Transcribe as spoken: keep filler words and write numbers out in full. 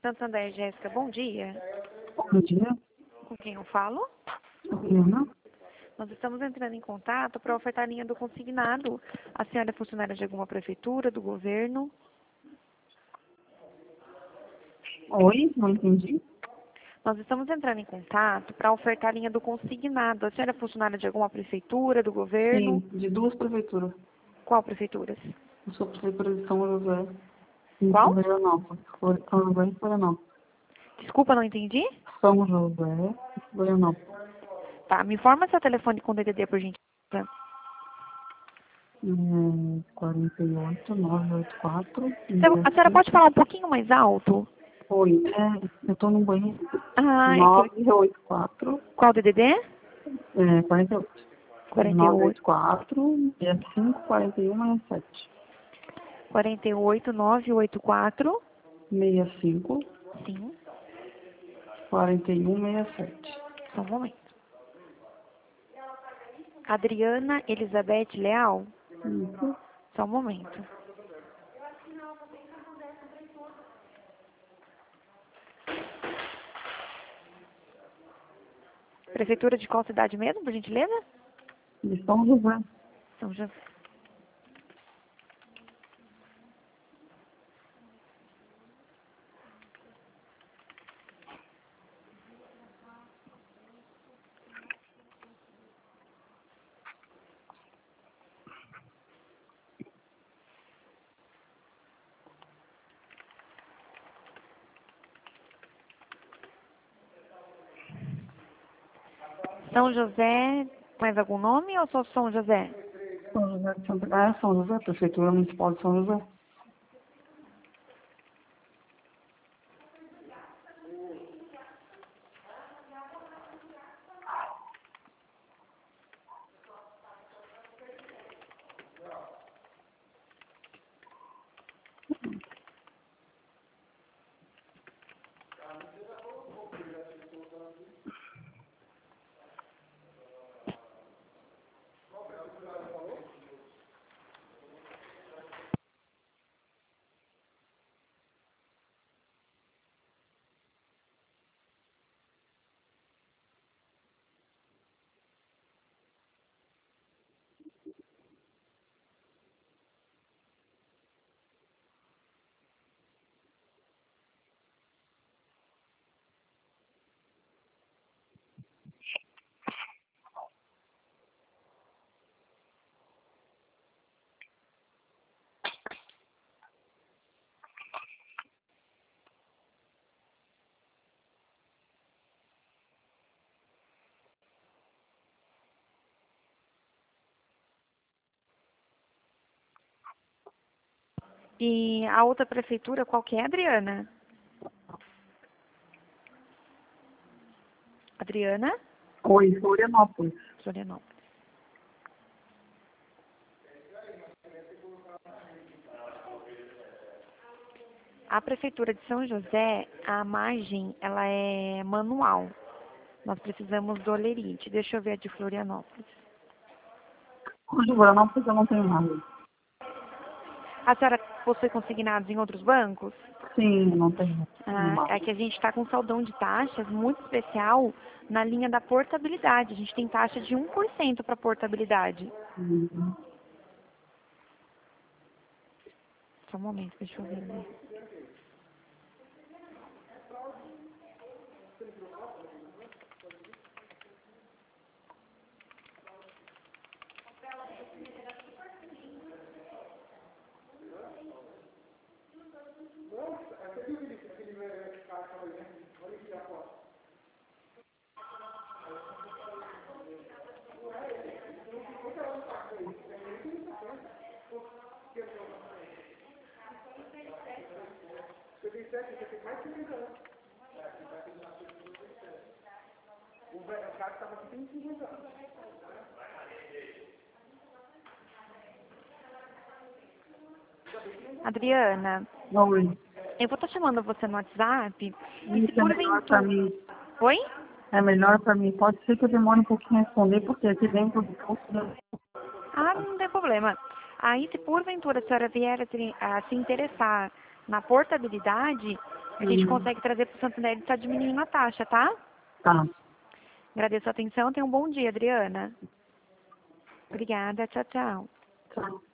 Santander, Jéssica, bom dia. Bom dia. Com quem eu falo? Ana. Nós estamos entrando em contato para ofertar a linha do consignado. A senhora é funcionária de alguma prefeitura, do governo? Oi, não entendi. Nós estamos entrando em contato para ofertar a linha do consignado. A senhora é funcionária de alguma prefeitura, do governo? Sim, de duas prefeituras. Qual prefeituras? Eu sou prefeitura de São José e Qual? Florianópolis. Flor- São José e Florianópolis. Desculpa, não entendi? São José e Florianópolis. Tá, me informa seu telefone com D D D, por gentileza. É, quarenta e oito, nove oito quatro, Seu- A senhora pode falar um pouquinho mais alto? Oi, é, eu tô no banheiro. Ah, é que... nove oito quatro, Qual D D D? é, quarenta e oito. quarenta e nove oito oito. quatro, sessenta e cinco, quarenta e um, sessenta e sete. quarenta e oito, nove oito quatro. sessenta e cinco, Sim, quarenta e um, sessenta e sete. só um momento. Adriana Elizabeth Leal? Isso. Só um momento. Prefeitura de qual cidade mesmo, por gentileza? De São José. São José. São José, mais algum nome ou só São José? São José de Santa Ah, São José, Prefeitura Municipal de São José. E a outra prefeitura, qual que é, Adriana? Adriana? Oi, Florianópolis. Florianópolis. A prefeitura de São José, a margem, ela é manual. Nós precisamos do olerite. Deixa eu ver a de Florianópolis. De Florianópolis eu não tenho nada. A senhora possui consignados em outros bancos? Sim, não tenho. Ah, é que a gente está com saldão de taxas muito especial na linha da portabilidade. A gente tem taxa de um por cento para portabilidade. Uhum. Só um momento, deixa eu ver. né? Adriana, Oi. eu vou estar chamando você no WhatsApp. E se Isso é melhor para porventura... mim. Oi? É melhor para mim. Pode ser que eu demore um pouquinho a responder, porque aqui dentro do posto Ah, não tem problema. Aí, se porventura a senhora vier a se, a se interessar na portabilidade, A gente Uhum. consegue trazer para o Santander e está diminuindo a taxa, tá? Tá. Agradeço a atenção. Tenha um bom dia, Adriana. Obrigada. Tchau, tchau. Tchau.